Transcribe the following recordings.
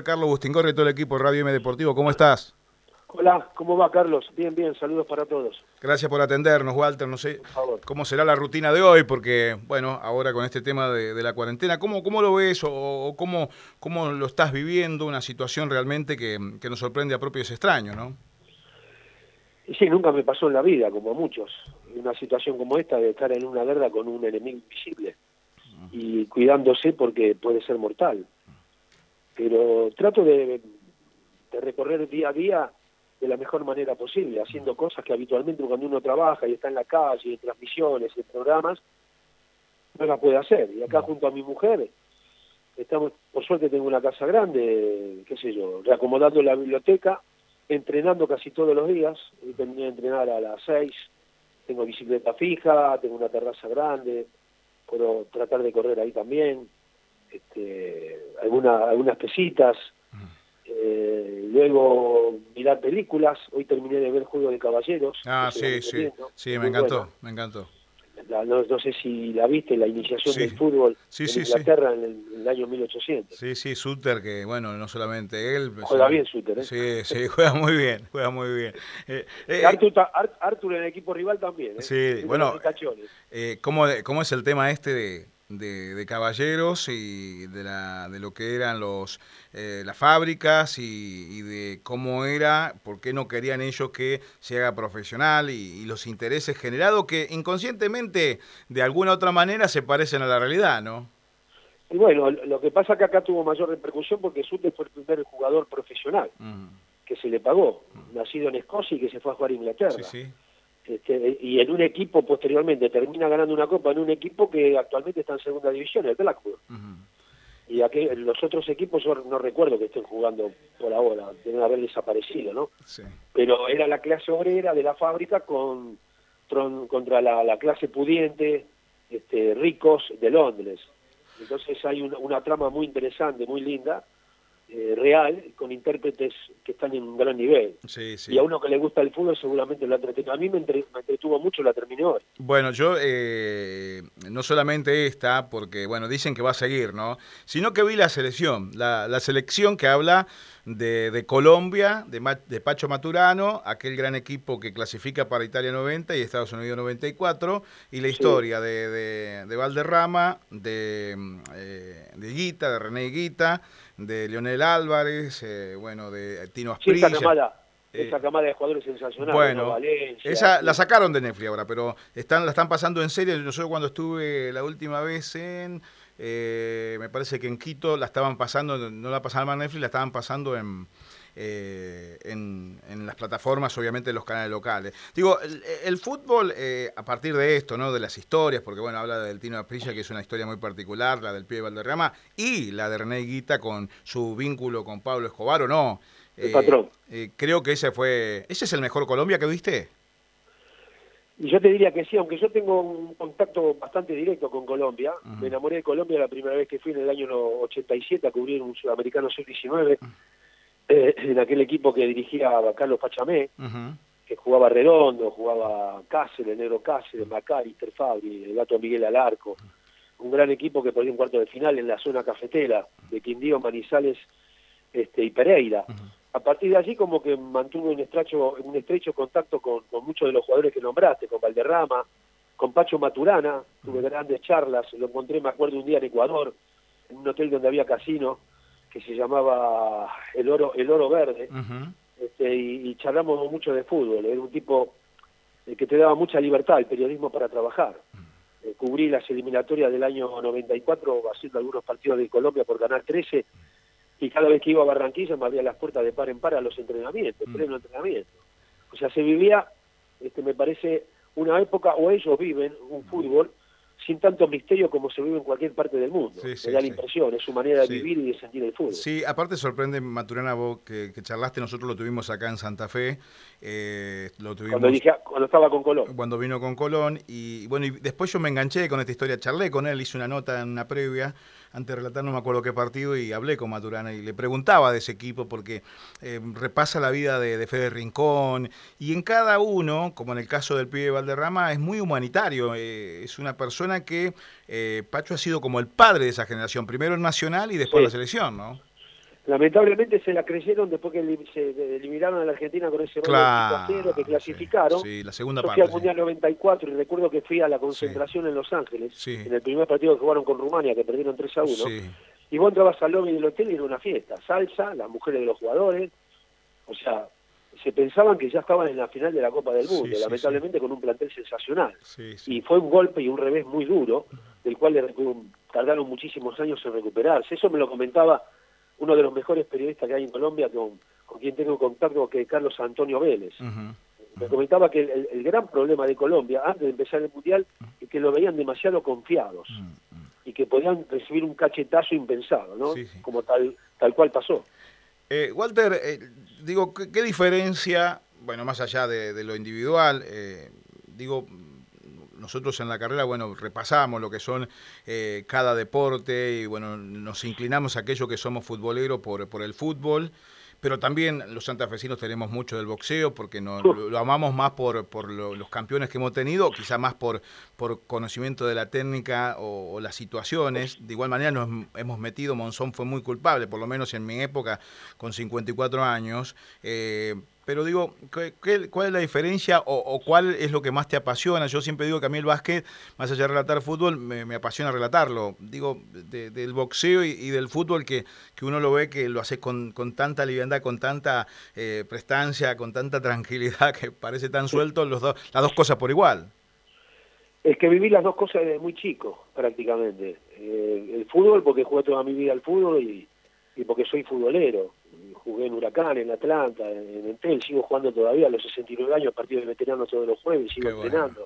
ver, Carlos Bustingorri y todo el equipo de Radio M Deportivo. ¿Cómo estás? Hola, ¿cómo va, Carlos? Bien, bien, saludos para todos. Gracias por atendernos, Walter. No sé cómo será la rutina de hoy, porque, bueno, ahora con este tema de la cuarentena, ¿cómo lo ves o cómo lo estás viviendo? Una situación realmente que nos sorprende a propios extraños, ¿no? Y sí, nunca me pasó en la vida, como a muchos, una situación como esta de estar en una guerra con un enemigo invisible y cuidándose porque puede ser mortal. Pero trato de recorrer día a día de la mejor manera posible, haciendo cosas que habitualmente cuando uno trabaja y está en la calle, en transmisiones, en programas, no las puede hacer. Y acá junto a mi mujer, estamos, por suerte tengo una casa grande, qué sé yo, reacomodando la biblioteca, entrenando casi todos los días. Hoy terminé de entrenar a las 6, tengo bicicleta fija, tengo una terraza grande, puedo tratar de correr ahí también, algunas pesitas. Luego mirar películas. Hoy terminé de ver Juego de Caballeros. Sí, me encantó. No sé si la viste, la iniciación del fútbol en Inglaterra en el año 1800. Sí, Suter, que bueno, no solamente él. Juega bien Suter, ¿eh? Sí, juega muy bien. Arthur en el equipo rival también, Sí, bueno, ¿cómo es el tema este de Caballeros y de lo que eran las fábricas y de cómo era, por qué no querían ellos que se haga profesional y los intereses generados que inconscientemente de alguna otra manera se parecen a la realidad, ¿no? Y bueno, lo que pasa es que acá tuvo mayor repercusión porque Suter fue el primer jugador profesional que se le pagó, nacido en Escocia y que se fue a jugar a Inglaterra. Sí. Y en un equipo posteriormente termina ganando una copa en un equipo que actualmente está en segunda división, el Blackburn. Y los otros equipos yo no recuerdo que estén jugando por ahora, deben haber desaparecido, ¿no? Sí. Pero era la clase obrera de la fábrica contra la clase pudiente, ricos de Londres. Entonces hay una trama muy interesante, muy linda, real, con intérpretes que están en un gran nivel. Sí. Y a uno que le gusta el fútbol seguramente lo entretiene. A mí me entretuvo mucho, la terminé hoy. Bueno, yo no solamente esta, porque bueno, dicen que va a seguir, ¿no? Sino que vi la selección, la selección que habla de Colombia, de Pacho Maturano, aquel gran equipo que clasifica para Italia 90 y Estados Unidos 94, y la historia de Valderrama, de Higuita, de René Higuita, de Leonel Álvarez, de Tino Asprilla. Esa camada de jugadores sensacionales. Bueno, Valencia, esa la sacaron de Netflix ahora, pero la están pasando en serie. Yo cuando estuve la última vez me parece que en Quito la estaban pasando, no la pasaban más en Netflix, la estaban pasando en las plataformas, obviamente, de los canales locales. Digo, el fútbol, a partir de esto, ¿no? De las historias, porque bueno, habla del Tino Asprilla, que es una historia muy particular, la del pibe Valderrama, y la de René Higuita con su vínculo con Pablo Escobar, ¿o no? El patrón. Creo que ese es el mejor Colombia que viste. Y yo te diría que sí, aunque yo tengo un contacto bastante directo con Colombia. Me enamoré de Colombia la primera vez que fui en el año 87 a cubrir un sudamericano sub-19, en aquel equipo que dirigía a Carlos Pachamé, que jugaba Redondo, jugaba Cáceres, el negro Cáceres, Macalister, Fabri, el gato Miguel Alarco. Un gran equipo que perdió un cuarto de final en la zona cafetera de Quindío, Manizales y Pereira. A partir de allí como que mantuve un estrecho contacto con muchos de los jugadores que nombraste, con Valderrama, con Pacho Maturana, tuve grandes charlas, lo encontré, me acuerdo, un día en Ecuador, en un hotel donde había casino, que se llamaba El Oro Verde, y charlamos mucho de fútbol. Era un tipo que te daba mucha libertad, el periodismo, para trabajar. Cubrí las eliminatorias del año 94, haciendo algunos partidos de Colombia por Canal 13, y cada vez que iba a Barranquilla me abría las puertas de par en par a los entrenamientos, pleno entrenamiento. O sea, se vivía, me parece, una época, o ellos viven un fútbol sin tanto misterio como se vive en cualquier parte del mundo. Me da la impresión, es su manera de vivir y de sentir el fútbol. Sí, aparte sorprende, Maturana, vos que charlaste, nosotros lo tuvimos acá en Santa Fe. Lo tuvimos cuando estaba con Colón. Cuando vino con Colón, y bueno, y después yo me enganché con esta historia, charlé con él, hice una nota en una previa, antes de relatar no me acuerdo qué partido, y hablé con Maturana y le preguntaba de ese equipo, porque repasa la vida de Fede Rincón, y en cada uno, como en el caso del pibe Valderrama, es muy humanitario, es una persona que Pacho ha sido como el padre de esa generación, primero en Nacional y después en la selección, ¿no? Lamentablemente se la creyeron después que se eliminaron a la Argentina con ese gol 5-0 que clasificaron. Sí, la segunda Yo parte. fui al Mundial 94 y recuerdo que fui a la concentración en Los Ángeles, en el primer partido que jugaron con Rumania, que perdieron 3-1. Y vos entrabas al lobby del hotel y era una fiesta, salsa, las mujeres de los jugadores, o sea, se pensaban que ya estaban en la final de la Copa del Mundo, lamentablemente con un plantel sensacional. Y fue un golpe y un revés muy duro, del cual tardaron muchísimos años en recuperarse. Eso me lo comentaba uno de los mejores periodistas que hay en Colombia, con quien tengo contacto, que es Carlos Antonio Vélez. Me comentaba que el gran problema de Colombia, antes de empezar el Mundial, es que lo veían demasiado confiados y que podían recibir un cachetazo impensado, ¿no? Como tal cual pasó. Walter, digo, ¿qué diferencia, bueno, más allá de lo individual, digo, nosotros en la carrera, bueno, repasamos lo que son cada deporte y, bueno, nos inclinamos a aquello que somos futboleros por el fútbol, pero también los santafesinos tenemos mucho del boxeo porque lo amamos más por los campeones que hemos tenido, quizá más por conocimiento de la técnica o las situaciones. De igual manera nos hemos metido, Monzón fue muy culpable, por lo menos en mi época, con 54 años, pero digo, ¿cuál es la diferencia o cuál es lo que más te apasiona? Yo siempre digo que a mí el básquet, más allá de relatar fútbol, me apasiona relatarlo. Digo, del boxeo y del fútbol que uno lo ve que lo haces con tanta liviandad, con tanta prestancia, con tanta tranquilidad, que parece tan suelto, las dos cosas por igual. Es que viví las dos cosas desde muy chico, prácticamente. El fútbol, porque jugué toda mi vida al fútbol y porque soy futbolero. Jugué en Huracán, en Atlanta, en Entel, sigo jugando todavía a los 69 años, partidos de veteranos todos los jueves, sigo entrenando.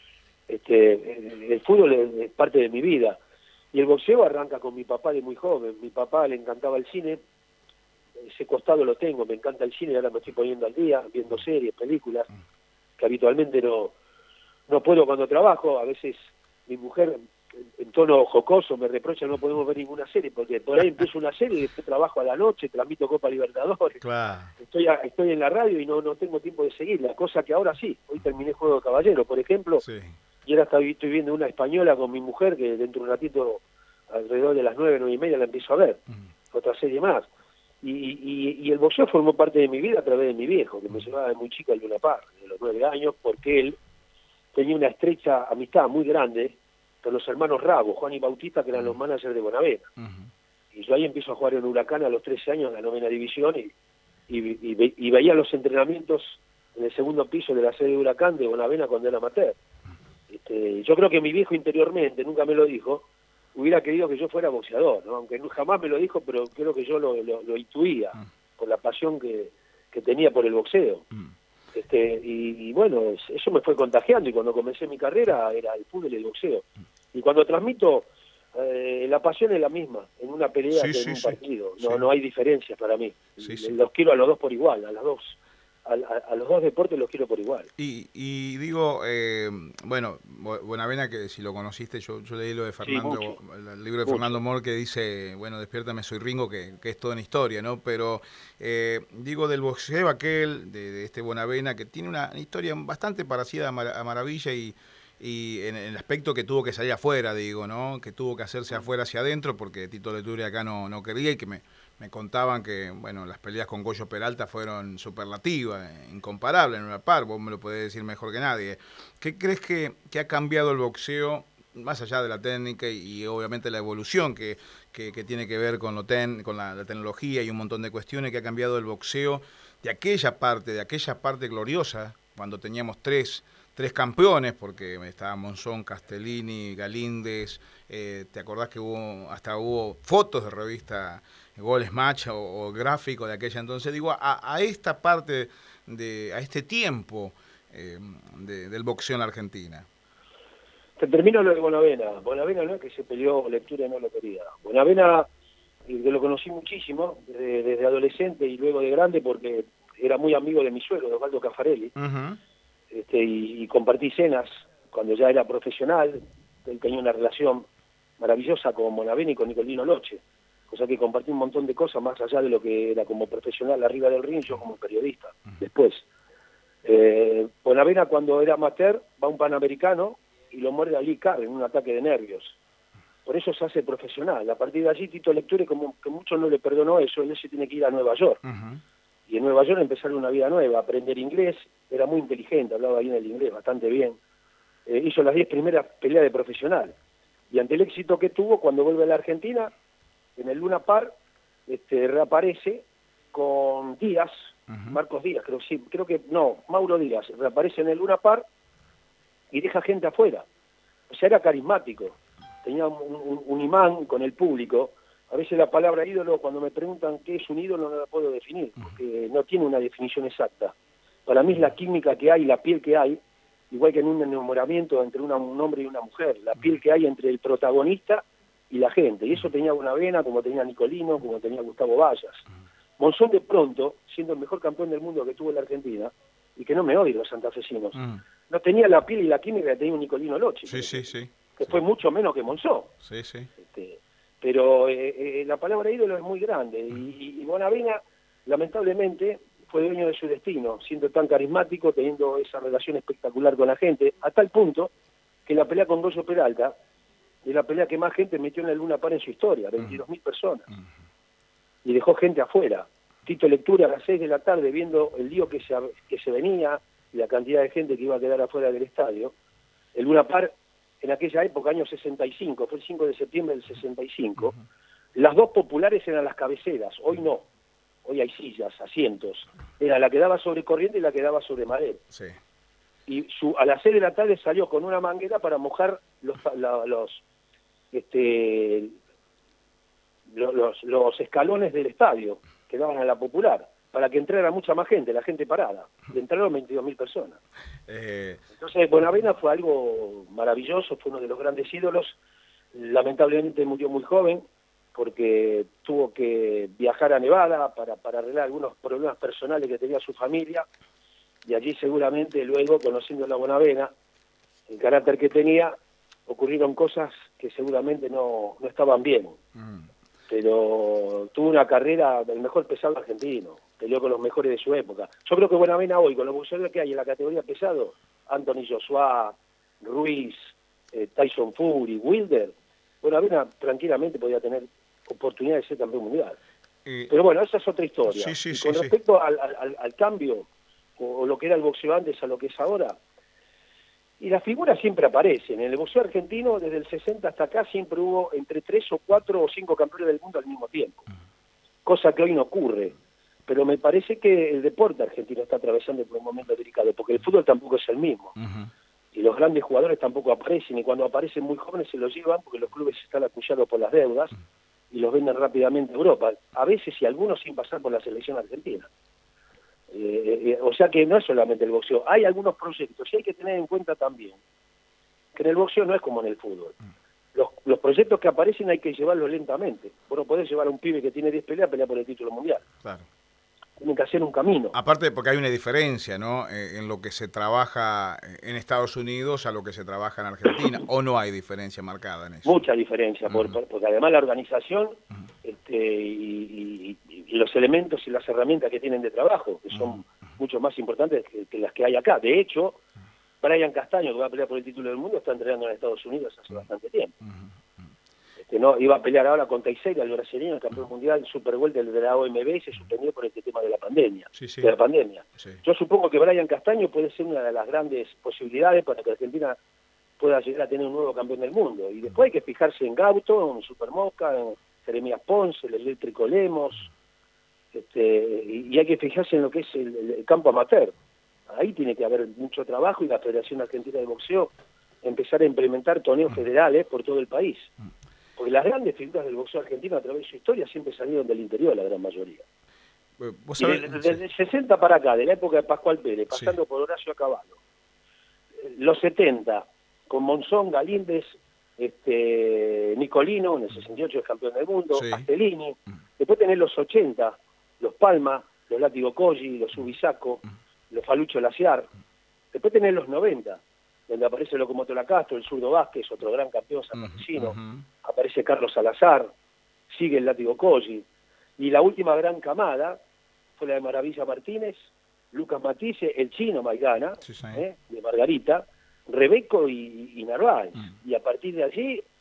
El fútbol es parte de mi vida. Y el boxeo arranca con mi papá de muy joven. Mi papá le encantaba el cine, ese costado lo tengo, me encanta el cine, ahora me estoy poniendo al día, viendo series, películas, que habitualmente no puedo cuando trabajo. A veces mi mujer, en tono jocoso, me reprocha no podemos ver ninguna serie, porque por ahí empiezo una serie y después trabajo a la noche, transmito Copa Libertadores, estoy en la radio y no tengo tiempo de seguirla, cosa que ahora sí. Hoy terminé Juego de Caballero, por ejemplo, y ahora estoy viendo una española con mi mujer, que dentro de un ratito, alrededor de las 9:30, la empiezo a ver, otra serie más. Y el boxeo formó parte de mi vida a través de mi viejo, que me llevaba de muy chico al Luna Park, de los 9 años, porque él tenía una estrecha amistad muy grande con los hermanos Rabo, Juan y Bautista, que eran los managers de Bonavena. Y yo ahí empiezo a jugar en Huracán a los 13 años, en la 9ª división, y veía los entrenamientos en el segundo piso de la sede de Huracán de Bonavena cuando era amateur. Yo creo que mi viejo interiormente, nunca me lo dijo, hubiera querido que yo fuera boxeador, ¿no? Aunque jamás me lo dijo, pero creo que yo lo intuía, por la pasión que tenía por el boxeo. Y bueno, eso me fue contagiando, y cuando comencé mi carrera era el fútbol y el boxeo. Y cuando transmito, la pasión es la misma, en una pelea que en un partido. No hay diferencias para mí. Los quiero a los dos por igual, a los dos deportes los quiero por igual. Y digo, bueno, Bonavena, que si lo conociste, yo leí lo de Fernando, el libro de Fernando Moore, que dice, bueno, despiértame, soy Ringo, que es toda una historia, ¿no? Pero digo, del boxeo aquel, de este Bonavena, que tiene una historia bastante parecida a Maravilla, y en el aspecto que tuvo que salir afuera, digo, ¿no? Que tuvo que hacerse afuera hacia adentro, porque Tito Leturi acá no quería, y que me contaban que, bueno, las peleas con Goyo Peralta fueron superlativas, inccomparables en una par, vos me lo podés decir mejor que nadie. ¿Qué crees que ha cambiado el boxeo, más allá de la técnica y obviamente la evolución que tiene que ver con la tecnología y un montón de cuestiones, que ha cambiado el boxeo de aquella parte gloriosa, cuando teníamos tres campeones, porque estaba Monzón, Castellini, Galíndez, ¿te acordás que hubo fotos de revista Goles Match o gráfico de aquella entonces? Digo, a esta parte, a este tiempo del boxeo en la Argentina. Te termino lo de Bonavena. Bonavena no es que se peleó lectura y no lo quería. Bonavena, que lo conocí muchísimo, desde adolescente y luego de grande, porque era muy amigo de mi suegro, de Osvaldo Caffarelli, y compartí cenas cuando ya era profesional. Él tenía una relación maravillosa con Bonavena y con Nicolino Loche, cosa que compartí un montón de cosas más allá de lo que era como profesional arriba del ring, yo como periodista. Después, Bonavena, cuando era amateur, va a un Panamericano y lo muerde a Lee Carr en un ataque de nervios. por eso se hace profesional. A partir de allí Tito Lecture, como que muchos no le perdonó eso, él se tiene que ir a Nueva York. Y en Nueva York empezar una vida nueva, aprender inglés, era muy inteligente, hablaba bien el inglés, bastante bien. Hizo las 10 primeras peleas de profesional. Y ante el éxito que tuvo, cuando vuelve a la Argentina, en el Luna Park, reaparece con Díaz, Marcos Díaz, Mauro Díaz, reaparece en el Luna Park y deja gente afuera. O sea, era carismático, tenía un imán con el público. A veces la palabra ídolo, cuando me preguntan qué es un ídolo, no la puedo definir, porque no tiene una definición exacta. Para mí es la química que hay, la piel que hay, igual que en un enamoramiento entre un hombre y una mujer, la piel que hay entre el protagonista y la gente. Y eso tenía Bonavena, como tenía Nicolino, como tenía Gustavo Vallas. Monzón, de pronto, siendo el mejor campeón del mundo que tuvo la Argentina, y que no me odien los santafesinos, no tenía la piel y la química que tenía un Nicolino Locci, que fue mucho menos que Monzón. Pero la palabra ídolo es muy grande, y Bonavena, lamentablemente, fue dueño de su destino, siendo tan carismático, teniendo esa relación espectacular con la gente, a tal punto que la pelea con Goyo Peralta es la pelea que más gente metió en el Luna Park en su historia, 22.000 personas, y dejó gente afuera. Tito Lecture a las 6 de la tarde, viendo el lío que se venía y la cantidad de gente que iba a quedar afuera del estadio. El Luna Park, en aquella época, año 65, fue el 5 de septiembre del 65, las dos populares eran las cabeceras, hoy no. Hoy hay sillas, asientos. Era la que daba sobre corriente y la que daba sobre madera. Y a las 6 de la tarde salió con una manguera para mojar los escalones del estadio que daban a la popular, para que entrara mucha más gente, la gente parada. Y entraron 22.000 personas. Entonces, Bonavena fue algo maravilloso, fue uno de los grandes ídolos. Lamentablemente murió muy joven, porque tuvo que viajar a Nevada para arreglar algunos problemas personales que tenía su familia, y allí seguramente luego, conociendo la Bonavena, el carácter que tenía, ocurrieron cosas que seguramente no estaban bien. Pero tuvo una carrera del mejor pesado argentino, peleó con los mejores de su época. Yo creo que Bonavena hoy, con los boxeadores que hay en la categoría pesado, Anthony Joshua, Ruiz, Tyson Fury, Wilder, Bonavena tranquilamente podía tener oportunidad de ser campeón mundial. Pero bueno, esa es otra historia. Con respecto al cambio, o lo que era el boxeo antes a lo que es ahora, y las figuras siempre aparecen. En el boxeo argentino, desde el 60 hasta acá, siempre hubo entre 3 o 4 o 5 campeones del mundo al mismo tiempo. Cosa que hoy no ocurre. Pero me parece que el deporte argentino está atravesando por un momento delicado, porque el fútbol tampoco es el mismo. Y los grandes jugadores tampoco aparecen, y cuando aparecen muy jóvenes se los llevan porque los clubes están acuciados por las deudas y los venden rápidamente a Europa, a veces y algunos sin pasar por la selección argentina. O sea que no es solamente el boxeo, hay algunos proyectos, y hay que tener en cuenta también que en el boxeo no es como en el fútbol. Los proyectos que aparecen hay que llevarlos lentamente. Vos no podés llevar a un pibe que tiene 10 peleas a pelear por el título mundial. Tienen que hacer un camino. Aparte porque hay una diferencia, ¿no? En lo que se trabaja en Estados Unidos a lo que se trabaja en Argentina, ¿o no hay diferencia marcada en eso? Mucha diferencia, porque además la organización y los elementos y las herramientas que tienen de trabajo, que son mucho más importantes que las que hay acá. De hecho, Brian Castaño, que va a pelear por el título del mundo, está entrenando en Estados Unidos hace bastante tiempo. Iba a pelear ahora con Teixeira, el brasileño, el campeón mundial Super Welter de la OMB, y se suspendió por este tema de la pandemia. Yo supongo que Brian Castaño puede ser una de las grandes posibilidades para que Argentina pueda llegar a tener un nuevo campeón del mundo. Y después hay que fijarse en Gauto, en Super Mosca, en Jeremías Ponce, el eléctrico Lemos, y hay que fijarse en lo que es el campo amateur. Ahí tiene que haber mucho trabajo, y la Federación Argentina de Boxeo empezar a implementar torneos federales por todo el país. Porque las grandes figuras del boxeo argentino a través de su historia siempre salieron del interior, la gran mayoría. Desde el 60 para acá, de la época de Pascual Pérez, pasando por Horacio Cavallo, los 70, con Monzón, Galíndez, Nicolino, en el 68 es campeón del mundo, Castellini, después tenés los 80, los Palma, los Látigo Colli, los Ubisaco, los Falucho Laciar, después tenés los 90, donde aparece el Locomotora Castro, el Zurdo Vázquez, otro gran campeón santafesino, aparece Carlos Salazar, sigue el Látigo Colli, y la última gran camada fue la de Maravilla Martínez, Lucas Matisse, el chino Maidana, de Margarita, Rebeco y Narváez. Y a partir de allí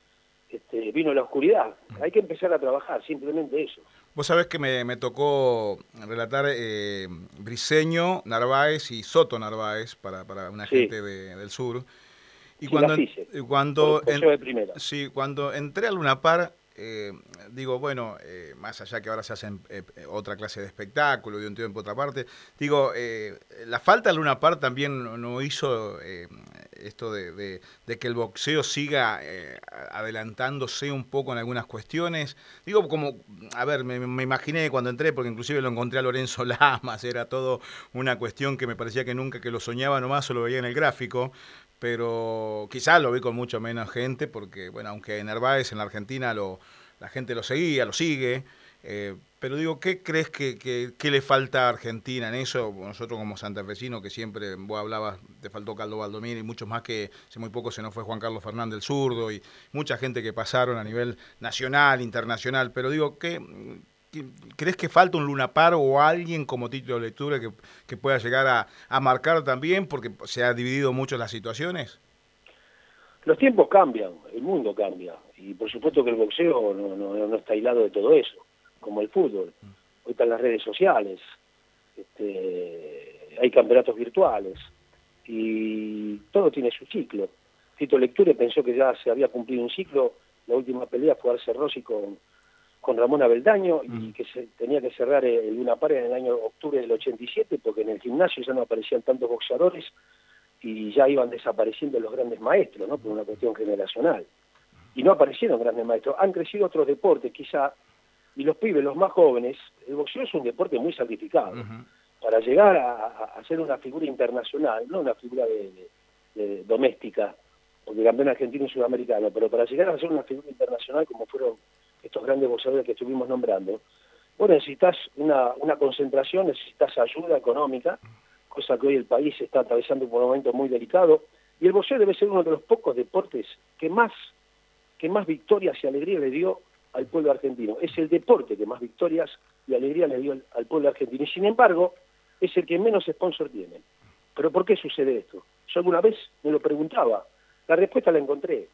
vino la oscuridad. Hay que empezar a trabajar, simplemente eso. Vos sabés que me tocó relatar Briseño, Narváez y Soto Narváez para una Sí, gente del sur. Y sí, las hice, boxeo de primera. sí, cuando entré a Luna Par, digo, bueno, más allá que ahora se hacen otra clase de espectáculo de un tiempo a otra parte, digo, la falta de Luna Par también no hizo esto de que el boxeo siga adelantándose un poco en algunas cuestiones. Digo, como, a ver, me imaginé cuando entré, porque inclusive lo encontré a Lorenzo Lamas, era todo una cuestión que me parecía que nunca que lo soñaba nomás o lo veía en el gráfico, pero quizás lo vi con mucho menos gente, porque, bueno, aunque Narváez en la Argentina la gente lo seguía, lo sigue, pero digo, ¿qué crees que le falta a Argentina en eso? Nosotros como santafesinos, que siempre, vos hablabas, te faltó Caldo Valdomir y muchos más, que hace muy poco se nos fue Juan Carlos Fernández el zurdo, y mucha gente que pasaron a nivel nacional, internacional, pero digo, ¿crees que falta un Luna Par o alguien como título de lectura que pueda llegar a marcar también, porque se ha dividido mucho las situaciones? Los tiempos cambian, el mundo cambia, y por supuesto que el boxeo no está aislado de todo eso, como el fútbol. Hoy están las redes sociales, hay campeonatos virtuales, y todo tiene su ciclo. Tito Lecture pensó que ya se había cumplido un ciclo, la última pelea fue Arce Rossi con Ramón Abeldaño, y que se tenía que cerrar el Luna Par en el año octubre del 87, porque en el gimnasio ya no aparecían tantos boxeadores y ya iban desapareciendo los grandes maestros, ¿no? Por una cuestión generacional. Y no aparecieron grandes maestros, han crecido otros deportes quizá, y los pibes, los más jóvenes, el boxeo es un deporte muy sacrificado. Para llegar a ser una figura internacional, no una figura de doméstica, porque campeón argentino y sudamericano, pero para llegar a ser una figura internacional como fueron estos grandes boxeadores que estuvimos nombrando, vos necesitas una concentración, necesitas ayuda económica, cosa que hoy el país está atravesando por un momento muy delicado, y el boxeo debe ser uno de los pocos deportes que más victorias y alegría le dio al pueblo argentino. Es el deporte que más victorias y alegría le dio al pueblo argentino, y sin embargo, es el que menos sponsor tiene. ¿Pero por qué sucede esto? Yo alguna vez me lo preguntaba, la respuesta la encontré.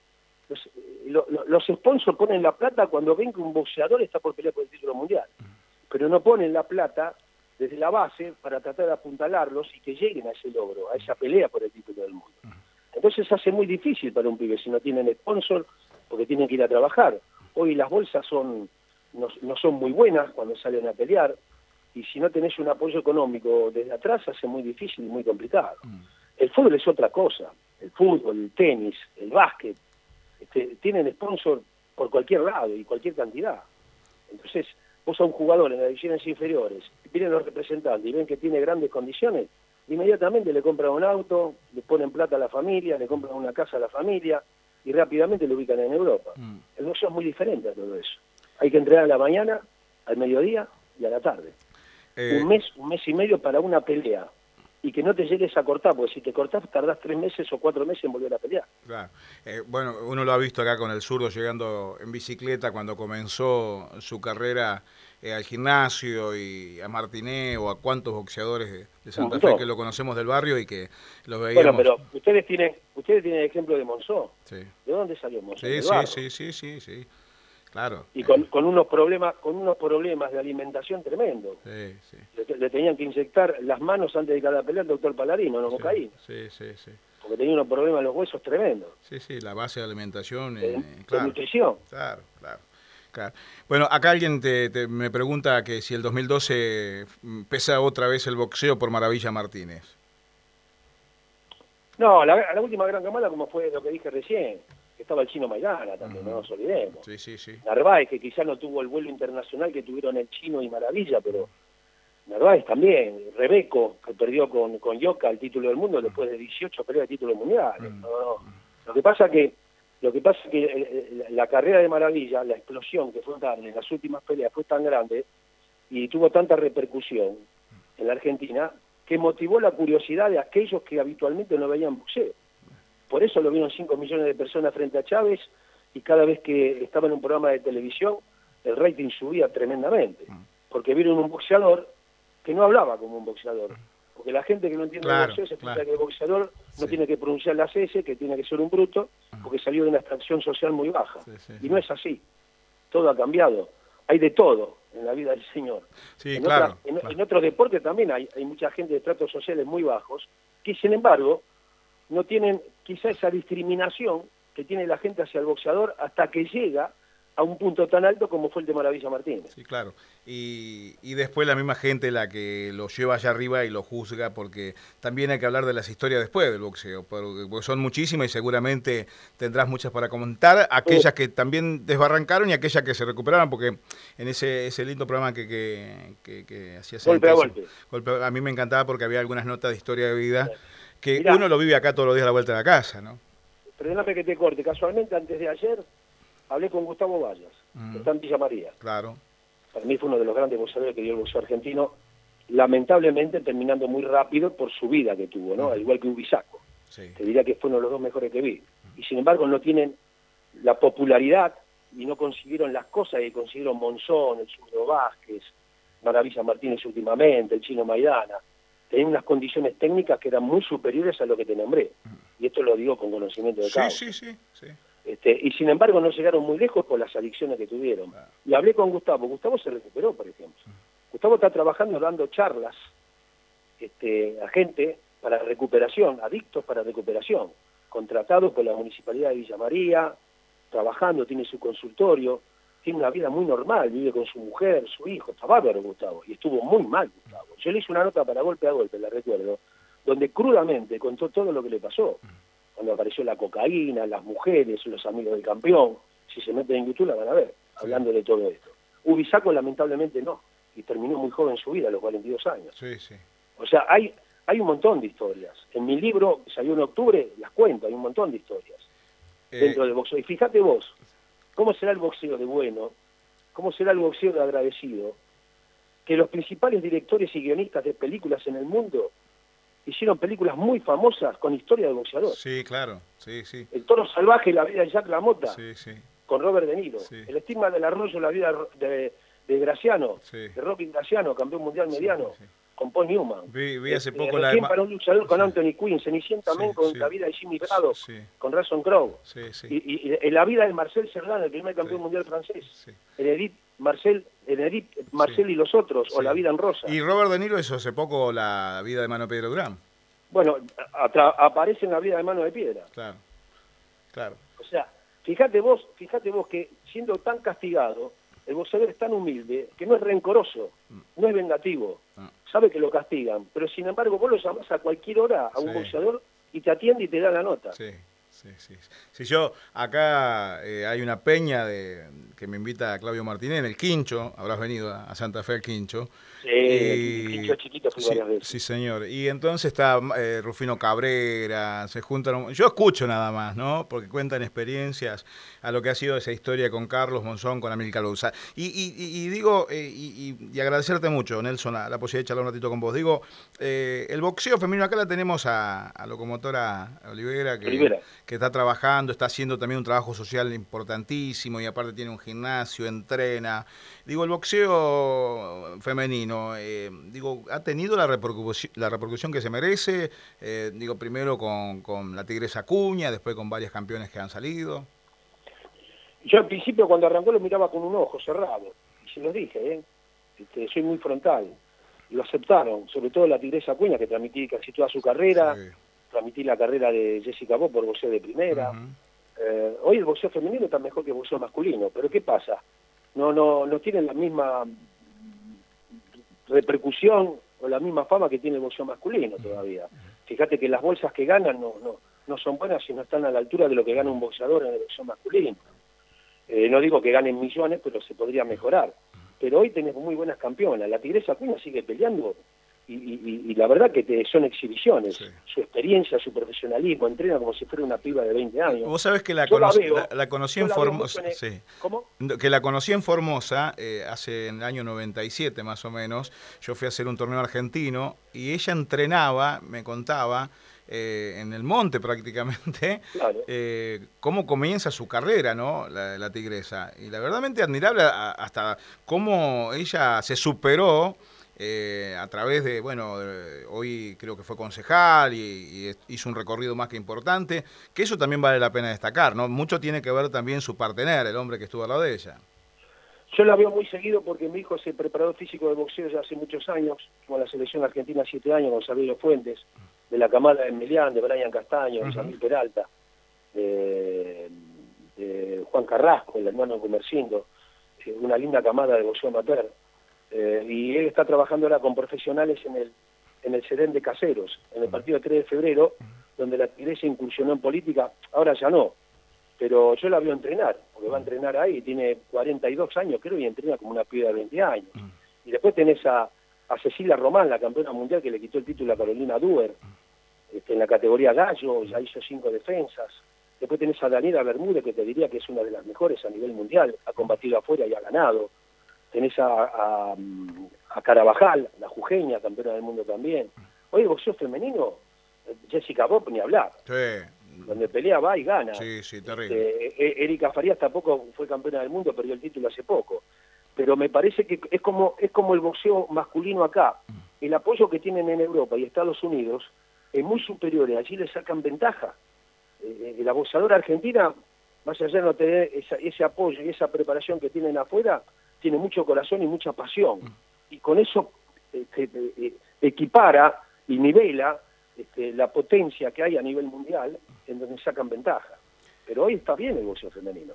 Los sponsors ponen la plata cuando ven que un boxeador está por pelear por el título mundial, pero no ponen la plata desde la base para tratar de apuntalarlos y que lleguen a ese logro, a esa pelea por el título del mundo. Entonces se hace muy difícil para un pibe si no tienen sponsor, porque tienen que ir a trabajar. Hoy las bolsas no son muy buenas cuando salen a pelear, y si no tenés un apoyo económico desde atrás, se hace muy difícil y muy complicado. El fútbol es otra cosa, el fútbol, el tenis, el básquet, tienen sponsor por cualquier lado y cualquier cantidad. Entonces, vos a un jugador en las divisiones inferiores, vienen los representantes y ven que tiene grandes condiciones, inmediatamente le compran un auto, le ponen plata a la familia, le compran una casa a la familia y rápidamente lo ubican en Europa. El boxeo es muy diferente a todo eso. Hay que entrenar a la mañana, al mediodía y a la tarde. Un mes y medio para una pelea. Y que no te llegues a cortar, porque si te cortás tardás 3 meses o 4 meses en volver a pelear. Claro. Bueno, uno lo ha visto acá con el zurdo llegando en bicicleta cuando comenzó su carrera al gimnasio, y a Martiné o a cuántos boxeadores de Santa Fe que lo conocemos del barrio y que los veíamos. Bueno, pero ustedes tienen el ejemplo de Monzó. Sí. ¿De dónde salió Monzó? Sí. Claro. Y con unos problemas de alimentación tremendos. Sí. Le tenían que inyectar las manos antes de cada pelea al doctor Palarino, no cocaína. Sí. Porque tenía unos problemas en los huesos tremendos. Sí, la base de alimentación. Claro. De nutrición. Claro. Bueno, acá alguien me pregunta que si el 2012 pesa otra vez el boxeo por Maravilla Martínez. No, la última gran camada, como fue lo que dije recién, que estaba el Chino Maidana también, no nos olvidemos. Sí. Narváez, que quizás no tuvo el vuelo internacional que tuvieron el Chino y Maravilla, pero Narváez también. Rebeco, que perdió con Yoka el título del mundo después de 18 peleas de título mundial. Lo que pasa que la carrera de Maravilla, la explosión que fue tarde en las últimas peleas fue tan grande y tuvo tanta repercusión en la Argentina que motivó la curiosidad de aquellos que habitualmente no veían boxeo. Por eso lo vieron 5 millones de personas frente a Chávez, y cada vez que estaba en un programa de televisión el rating subía tremendamente, porque vieron un boxeador que no hablaba como un boxeador, Porque la gente que no entiende Claro, el boxeo se piensa claro. que el boxeador no Sí. tiene que pronunciar las S, que tiene que ser un bruto, porque salió de una extracción social muy baja. Sí, sí, Y sí. no es así. Todo ha cambiado. Hay de todo en la vida del señor. Sí, En, claro, otras, claro. en otros deportes también hay mucha gente de tratos sociales muy bajos, que sin embargo no tienen quizá esa discriminación que tiene la gente hacia el boxeador hasta que llega a un punto tan alto como fue el de Maravilla Martínez. Sí, claro. Y después la misma gente la que lo lleva allá arriba y lo juzga, porque también hay que hablar de las historias después del boxeo, porque son muchísimas y seguramente tendrás muchas para comentar, aquellas que también desbarrancaron y aquellas que se recuperaron, porque en ese lindo programa que hacías Golpe a antes, golpe. a mí me encantaba porque había algunas notas de historia de vida que Mirá, uno lo vive acá todos los días a la vuelta de la casa, ¿no? perdóname que te corte. Casualmente, antes de ayer, hablé con Gustavo Vallas, que está en Villa María. Claro. Para mí fue uno de los grandes boxeadores que dio el boxeo argentino, lamentablemente terminando muy rápido por su vida que tuvo, ¿no? Al igual que Ubisaco. Sí. Te diría que fue uno de los dos mejores que vi. Y sin embargo no tienen la popularidad y no consiguieron las cosas que consiguieron Monzón, el Zurdo Vázquez, Maravilla Martínez últimamente, el Chino Maidana. Tenían unas condiciones técnicas que eran muy superiores a lo que te nombré. Y esto lo digo con conocimiento de causa. Sí. Y sin embargo no llegaron muy lejos por las adicciones que tuvieron. Claro. Y hablé con Gustavo. Gustavo se recuperó, por ejemplo. Gustavo está trabajando dando charlas a gente para recuperación, adictos para recuperación, contratados por la Municipalidad de Villa María, trabajando, tiene su consultorio, tiene una vida muy normal, vive con su mujer, su hijo, está bárbaro Gustavo, y estuvo muy mal Gustavo. Yo le hice una nota para Golpe a Golpe, la recuerdo, donde crudamente contó todo lo que le pasó, cuando apareció la cocaína, las mujeres, los amigos del campeón. Si se meten en YouTube la van a ver, hablando de todo esto. Ubisaco lamentablemente no, y terminó muy joven su vida, a los 42 años. Sí. O sea, hay un montón de historias. En mi libro, que salió en octubre, las cuento, hay un montón de historias dentro del boxeo. Y fíjate vos, ¿cómo será el boxeo de bueno? ¿Cómo será el boxeo de agradecido? Que los principales directores y guionistas de películas en el mundo hicieron películas muy famosas con historia de boxeador. Sí, claro, sí. El Toro Salvaje, la vida de Jack LaMotta, Sí. con Robert De Niro. Sí. El Estigma del Arroyo, la vida de Graciano, Sí. de Rocky Graciano, campeón mundial mediano, Sí. con Paul Newman. Vi hace poco la Recién para un luchador con sí. Anthony Quinn, Cenicienta también Sí, con sí. la vida de Jimmy Bravo, Sí. con Russell Crowe. Sí. Y la vida de Marcel Cerdan, el primer campeón Sí. mundial francés. Sí. Enedith Marcel y los otros, Sí. o La vida en rosa. Y Robert De Niro hizo hace poco la vida de Mano Pedro Durán. Bueno, aparece en La vida de Mano de Piedra. Claro. O sea, fíjate vos que siendo tan castigado, el boxeador es tan humilde que no es rencoroso, no es vengativo, sabe que lo castigan, pero sin embargo vos lo llamás a cualquier hora a un Sí. boxeador y te atiende y te da la nota. Sí. Si yo, acá hay una peña que me invita a Claudio Martínez en el Quincho, habrás venido a Santa Fe al Quincho. Sí, el Quincho chiquito fui varias veces. Sí, señor. Y entonces está Rufino Cabrera, se juntan. Yo escucho nada más, ¿no? Porque cuentan experiencias a lo que ha sido esa historia con Carlos Monzón, con Amílcar Lousa. Y digo, y agradecerte mucho, Nelson, la posibilidad de charlar un ratito con vos. Digo, el boxeo femenino, acá la tenemos a Locomotora Olivera, que está trabajando, está haciendo también un trabajo social importantísimo y aparte tiene un gimnasio, entrena. Digo, el boxeo femenino, ¿ha tenido la repercusión que se merece? Digo, primero con la Tigresa Acuña, después con varios campeones que han salido. Yo al principio cuando arrancó lo miraba con un ojo cerrado, y se los dije, soy muy frontal. Y lo aceptaron, sobre todo la Tigresa Acuña, que transmití casi toda su carrera. Sí. Transmití la carrera de Jessica Bo por boxeo de primera. Hoy el boxeo femenino está mejor que el boxeo masculino, pero ¿qué pasa? No tienen la misma repercusión o la misma fama que tiene el boxeo masculino todavía. Fíjate que las bolsas que ganan no son buenas si no están a la altura de lo que gana un boxeador en el boxeo masculino. No digo que ganen millones, pero se podría mejorar. Pero hoy tenemos muy buenas campeonas. La Tigresa Acuña sigue peleando y la verdad que son exhibiciones. Sí. Su experiencia, su profesionalismo, entrena como si fuera una piba de 20 años. Vos sabés que la conocí en Formosa. Sí. ¿Cómo? Que la conocí en Formosa hace en el año 97 más o menos. Yo fui a hacer un torneo argentino y ella entrenaba, me contaba, en el monte prácticamente, claro. Cómo comienza su carrera, ¿no? La Tigresa. Y la verdaderamente admirable hasta cómo ella se superó a través de, bueno, hoy creo que fue concejal y hizo un recorrido más que importante, que eso también vale la pena destacar, ¿no? Mucho tiene que ver también su partener, el hombre que estuvo al lado de ella. Yo la veo muy seguido porque mi hijo es el preparador físico de boxeo ya hace muchos años, con la selección argentina 7 años, con Xavier Fuentes, de la camada de Emilián, de Brian Castaño, de Samir Peralta, de Juan Carrasco, el hermano de Comercindo, una linda camada de boxeo amateur. Y él está trabajando ahora con profesionales en el Sedén de Caseros, en el partido 3 de febrero, donde la Tigresa incursionó en política, ahora ya no, pero yo la veo entrenar, porque va a entrenar ahí, tiene 42 años creo, y entrena como una piba de 20 años. Y después tenés a Cecilia Román, la campeona mundial, que le quitó el título a Carolina Duer, en la categoría gallo, ya hizo 5 defensas. Después tenés a Daniela Bermúdez, que te diría que es una de las mejores a nivel mundial, ha combatido afuera y ha ganado. Tenés a Carabajal, la jujeña, campeona del mundo también. Hoy el boxeo femenino, Jessica Bob, ni hablar. Sí. Donde pelea va y gana. Sí, sí, terrible. Erika Farías tampoco fue campeona del mundo, perdió el título hace poco. Pero me parece que es como el boxeo masculino acá. El apoyo que tienen en Europa y Estados Unidos es muy superior, y allí le sacan ventaja. La boxeadora argentina, más allá de no tener ese apoyo y esa preparación que tienen afuera, tiene mucho corazón y mucha pasión. Y con eso equipara y nivela la potencia que hay a nivel mundial, en donde sacan ventaja. Pero hoy está bien el boxeo femenino.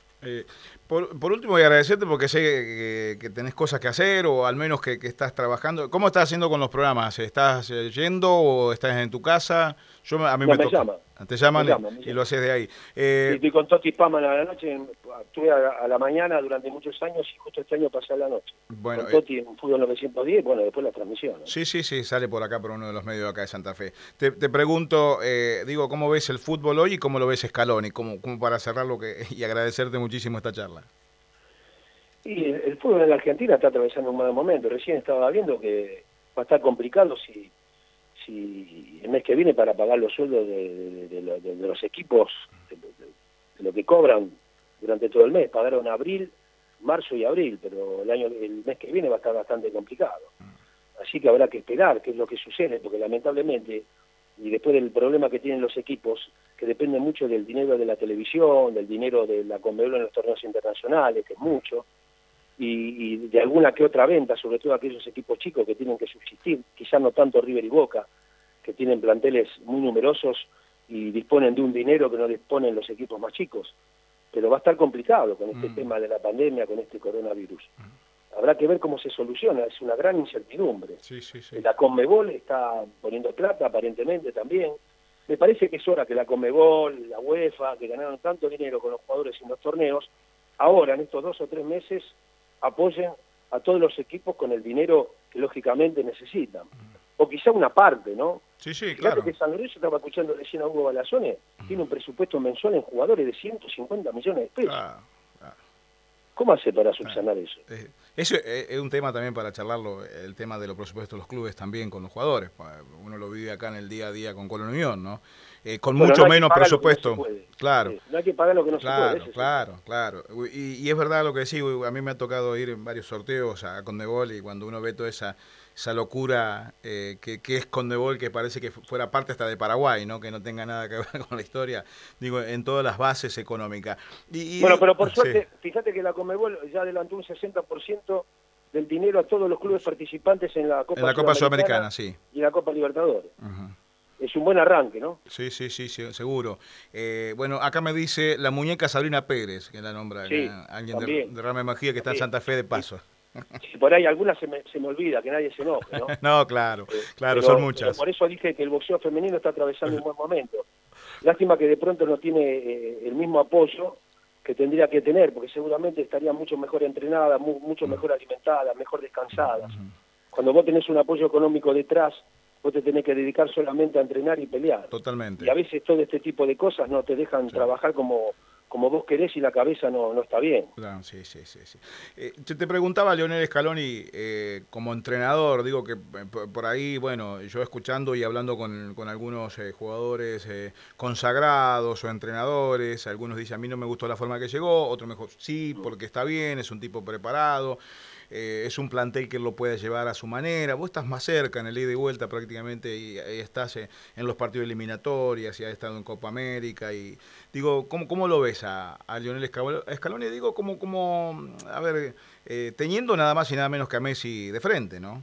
Por último, voy a agradecerte porque sé que tenés cosas que hacer o al menos que estás trabajando. ¿Cómo estás haciendo con los programas? ¿Estás yendo o estás en tu casa? A mí me toca. Te llaman y lo haces de ahí. Estoy con Toti Spaman a la noche, estuve a la mañana durante muchos años y justo este año pasé a la noche. Bueno, con Toti en Fútbol 910, bueno, después la transmisión, ¿no? Sí, sale por acá, por uno de los medios de acá de Santa Fe. Te pregunto, digo, ¿cómo ves el fútbol hoy y cómo lo ves Scaloni? Como para cerrarlo y agradecerte muchísimo esta charla. Y el fútbol en la Argentina está atravesando un mal momento. Recién estaba viendo que va a estar complicado si el mes que viene para pagar los sueldos de los equipos, de lo que cobran durante todo el mes. Pagaron abril, marzo y abril, pero el mes que viene va a estar bastante complicado. Así que habrá que esperar qué es lo que sucede, porque lamentablemente, y después del problema que tienen los equipos, que depende mucho del dinero de la televisión, del dinero de la Conmebol en los torneos internacionales, que es mucho, y de alguna que otra venta, sobre todo aquellos equipos chicos que tienen que subsistir, quizás no tanto River y Boca, que tienen planteles muy numerosos y disponen de un dinero que no disponen los equipos más chicos. Pero va a estar complicado con este tema de la pandemia, con este coronavirus. Habrá que ver cómo se soluciona, es una gran incertidumbre. Sí. La Conmebol está poniendo plata, aparentemente también. Me parece que es hora que la Conmebol, la UEFA, que ganaron tanto dinero con los jugadores en los torneos, ahora, en estos 2 o 3 meses, apoyen a todos los equipos con el dinero que lógicamente necesitan. O quizá una parte, ¿no? Sí, Fíjate claro. que San Lorenzo, estaba escuchando recién a Hugo Balazone, tiene un presupuesto mensual en jugadores de 150 millones de pesos. Claro. ¿Cómo hace para subsanar eso? Eso es un tema también para charlarlo, el tema de los presupuestos de los clubes también con los jugadores. Uno lo vive acá en el día a día con Colón Unión, ¿no? Con mucho menos presupuesto. Claro. Sí, no hay que pagar lo que no se puede. Claro. Y es verdad lo que decís, a mí me ha tocado ir en varios sorteos a Conmebol y cuando uno ve toda esa locura que es Conmebol, que parece que fuera parte hasta de Paraguay, ¿no? Que no tenga nada que ver con la historia, digo, en todas las bases económicas. Bueno, pero por suerte, fíjate que la Conmebol ya adelantó un 60% del dinero a todos los clubes participantes en la Copa Sudamericana, sí. Y la Copa Libertadores. Es un buen arranque, ¿no? Sí, seguro. Bueno, acá me dice la muñeca Sabrina Pérez, que la nombra alguien de Rama de Magia que está en Santa Fe de paso. Sí, por ahí algunas se me olvida, que nadie se enoje, ¿no? No, claro, son muchas. Pero por eso dije que el boxeo femenino está atravesando un buen momento. Lástima que de pronto no tiene el mismo apoyo que tendría que tener, porque seguramente estaría mucho mejor entrenada, mucho mejor alimentada, mejor descansada. Cuando vos tenés un apoyo económico detrás, vos te tenés que dedicar solamente a entrenar y pelear. Totalmente. Y a veces todo este tipo de cosas no te dejan trabajar como vos querés y la cabeza no está bien. Claro, sí. Yo te preguntaba, Lionel Scaloni, como entrenador, digo que por ahí, bueno, yo escuchando y hablando con algunos jugadores consagrados o entrenadores, algunos dicen, a mí no me gustó la forma que llegó, otros mejor sí, porque está bien, es un tipo preparado. es un plantel que lo puede llevar a su manera. Vos estás más cerca en el ida y vuelta prácticamente y estás en los partidos eliminatorias y has estado en Copa América. Y digo, ¿cómo lo ves a Lionel Scaloni? Digo, a ver, teniendo nada más y nada menos que a Messi de frente, ¿no?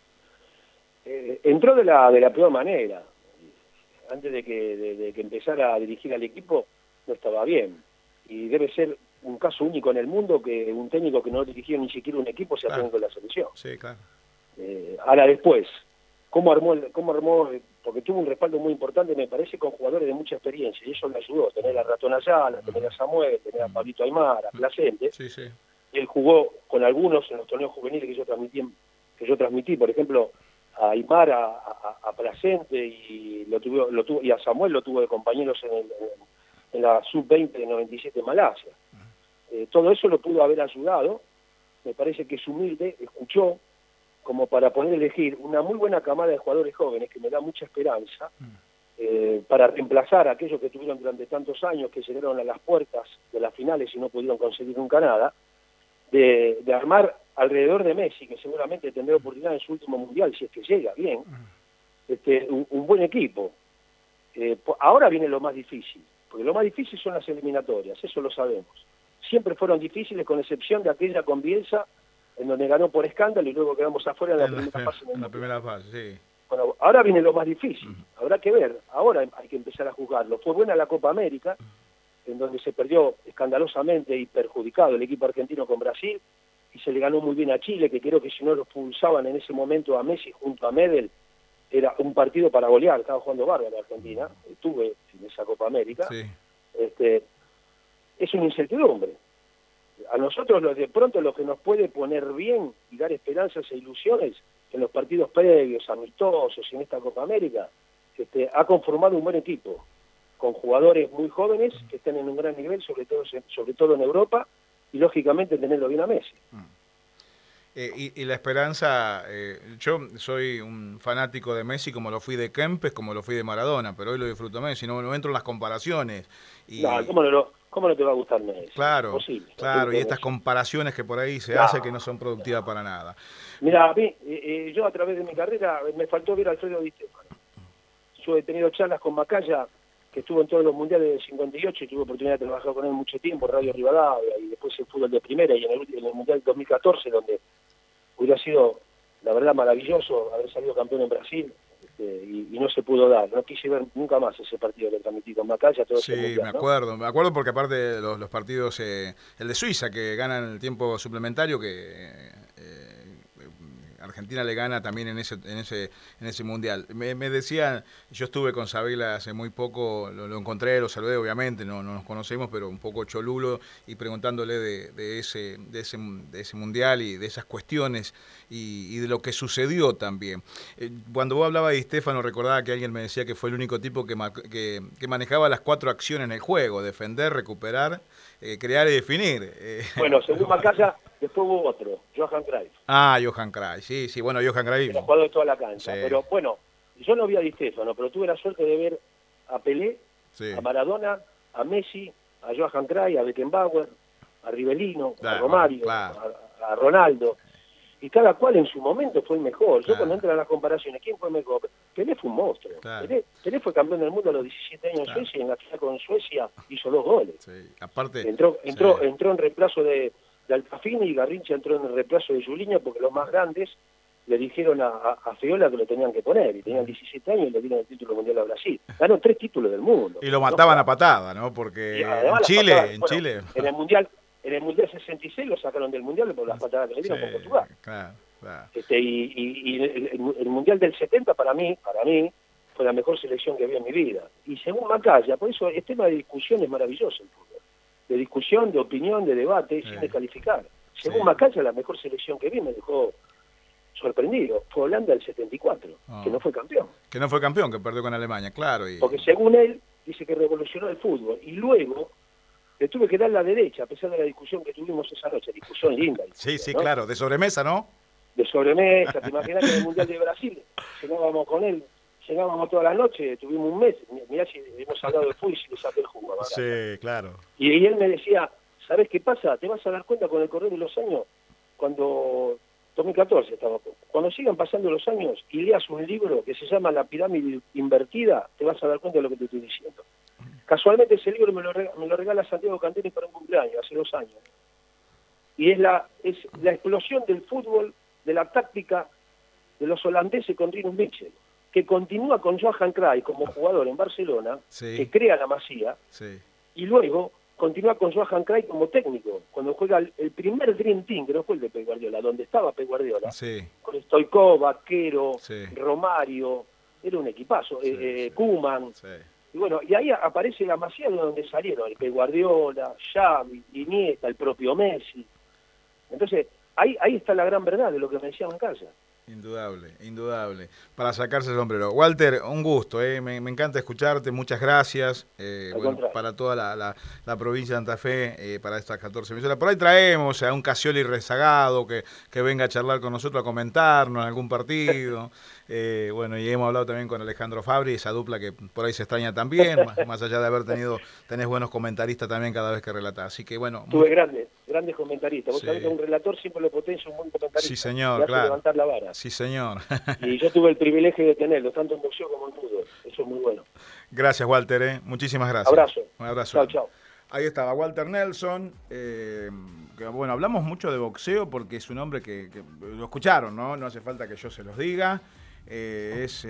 Entró de la peor manera. Antes de que empezara a dirigir al equipo, no estaba bien. Y debe ser un caso único en el mundo que un técnico que no dirigió ni siquiera un equipo sea técnico de la selección. Sí, claro. Ahora después, ¿cómo armó? Porque tuvo un respaldo muy importante, me parece, con jugadores de mucha experiencia, y eso le ayudó. Tener a Ratón Ayala, tener a Samuel, tener a Pablito Aymar, a Placente. Sí, sí. Él jugó con algunos en los torneos juveniles que yo transmití, por ejemplo, a Aymar, a Placente, y y a Samuel lo tuvo de compañeros en la sub-20 de 97 en Malasia. Todo eso lo pudo haber ayudado. Me parece que es humilde, escuchó, como para poder elegir una muy buena camada de jugadores jóvenes, que me da mucha esperanza, para reemplazar a aquellos que tuvieron durante tantos años, que llegaron a las puertas de las finales y no pudieron conseguir nunca nada, de armar alrededor de Messi, que seguramente tendrá oportunidad en su último mundial, si es que llega bien, un buen equipo. Ahora viene lo más difícil, porque lo más difícil son las eliminatorias, eso lo sabemos. Siempre fueron difíciles, con excepción de aquella con Bielsa, en donde ganó por escándalo y luego quedamos afuera en la primera fase. En la primera fase, sí. Bueno, ahora viene lo más difícil, habrá que ver, ahora hay que empezar a jugarlo. Fue buena la Copa América, en donde se perdió escandalosamente y perjudicado el equipo argentino con Brasil, y se le ganó muy bien a Chile, que creo que si no lo expulsaban en ese momento a Messi junto a Medel, era un partido para golear. Estaba jugando bárbaro Argentina, estuve en esa Copa América. Sí. Es una incertidumbre. A nosotros de pronto lo que nos puede poner bien y dar esperanzas e ilusiones en los partidos previos, amistosos y en esta Copa América, ha conformado un buen equipo, con jugadores muy jóvenes que están en un gran nivel, sobre todo en Europa, y lógicamente tenerlo bien a Messi. Y la esperanza, yo soy un fanático de Messi como lo fui de Kempes, como lo fui de Maradona, pero hoy lo disfruto Messi, no entro en las comparaciones. Y... No, ¿cómo no te va a gustar Messi? Claro, Imposible, claro, y estas comparaciones que por ahí se hacen que no son productivas para nada. Mira, a mí, yo a través de mi carrera me faltó ver a Alfredo Di Stéfano. Yo he tenido charlas con Macaya, que estuvo en todos los mundiales del 58 y tuve oportunidad de trabajar con él mucho tiempo, en Radio Rivadavia, y después en fútbol de primera, y en el mundial del 2014, donde hubiera sido, la verdad, maravilloso haber salido campeón en Brasil, y no se pudo dar. No quise ver nunca más ese partido que transmití con Macaya. Sí, mundial, me acuerdo porque aparte de los partidos, el de Suiza, que ganan el tiempo suplementario, que Argentina le gana también en ese mundial. Me decían, yo estuve con Sabela hace muy poco, lo encontré, lo saludé, obviamente, no nos conocemos, pero un poco cholulo, y preguntándole de ese mundial y de esas cuestiones y de lo que sucedió también. Cuando vos hablabas de Di Stéfano, recordaba que alguien me decía que fue el único tipo que manejaba las 4 acciones en el juego: defender, recuperar, crear y definir. Bueno, según Macaya, después hubo otro, Johan Cruyff. Johan Cruyff, sí, bueno, Johan Cruyff. Era jugador de toda la cancha, sí. Pero bueno, yo no vi a Di Stéfano, pero tuve la suerte de ver a Pelé, sí, a Maradona, a Messi, a Johan Cruyff, a Beckenbauer, a Rivelino, a Romario, claro, a Ronaldo, y cada cual en su momento fue el mejor. Claro. Yo cuando entran las comparaciones, ¿quién fue el mejor? Pelé fue un monstruo. Claro. Pelé fue campeón del mundo a los 17 años, claro, en Suecia, y en la final con Suecia hizo 2 goles. Sí. Aparte, entró en reemplazo de Altafini, y Garrincha entró en el reemplazo de Juliño, porque los más grandes le dijeron a Fiola que lo tenían que poner, y tenían 17 años y le dieron el título mundial a Brasil. Ganó 3 títulos del mundo. Y lo mataban a patada, ¿no? Porque en Chile... En el mundial 66 lo sacaron del mundial por las patadas que le dieron por Portugal. Claro. Y el mundial del 70 para mí fue la mejor selección que vi en mi vida. Y según Macaya, por eso el tema de discusión es maravilloso el fútbol. De discusión, de opinión, de debate, sin descalificar. Según Macaya, la mejor selección que vi me dejó sorprendido. Fue Holanda del 74, que no fue campeón. Que no fue campeón, que perdió con Alemania, claro. Porque según él, dice que revolucionó el fútbol. Y luego le tuve que dar la derecha, a pesar de la discusión que tuvimos esa noche. Discusión linda. Sí, ¿no? Claro, de sobremesa, ¿no? De sobremesa. Te imaginas que en el Mundial de Brasil llegábamos con él, llegábamos toda la noche, tuvimos un mes. Mirá si hemos hablado de fútbol y si le saqué el jugo. ¿Verdad? Sí, claro. Y él me decía, ¿sabés qué pasa? Te vas a dar cuenta con el correr de los años, cuando 2014 estaba, cuando sigan pasando los años y leas un libro que se llama La pirámide invertida, te vas a dar cuenta de lo que te estoy diciendo. Casualmente ese libro me lo regala Santiago Canteri para un cumpleaños, hace 2 años. Y es la explosión del fútbol, de la táctica de los holandeses con Rinus Michel, que continúa con Johan Cruyff como jugador en Barcelona, sí, que crea la Masía, sí, y luego continúa con Johan Cruyff como técnico, cuando juega el primer Dream Team, que no fue el de Pep Guardiola, donde estaba Pep Guardiola, sí, con Stoichkov, Vaquero, sí, Romario, era un equipazo, sí, Koeman, sí. y bueno, y ahí aparece la Masía de donde salieron el Pep Guardiola, Xavi, Iniesta, el propio Messi. Entonces, ahí está la gran verdad de lo que me decían en casa. Indudable, indudable. Para sacarse el sombrero. Walter, un gusto, me encanta escucharte, muchas gracias. Bueno, para toda la provincia de Santa Fe, para estas 14 emisoras. Por ahí traemos a un Casioli rezagado que venga a charlar con nosotros, a comentarnos algún partido. Bueno, y hemos hablado también con Alejandro Fabri, esa dupla que por ahí se extraña también, más allá de haber tenés buenos comentaristas también cada vez que relatás. Así que bueno. Tuve grandes comentaristas. Vos sabés que un relator siempre lo potencia un buen comentarista. Sí, señor, le hace claro. levantar la vara. Sí, señor. Y yo tuve el privilegio de tenerlo, tanto en boxeo como en fútbol. Eso es muy bueno. Gracias, Walter. Muchísimas gracias. Abrazo. Un abrazo. Chao, chao. Ahí estaba Walter Nelson. Que, bueno, hablamos mucho de boxeo porque es un hombre que lo escucharon, ¿no? No hace falta que yo se los diga. Es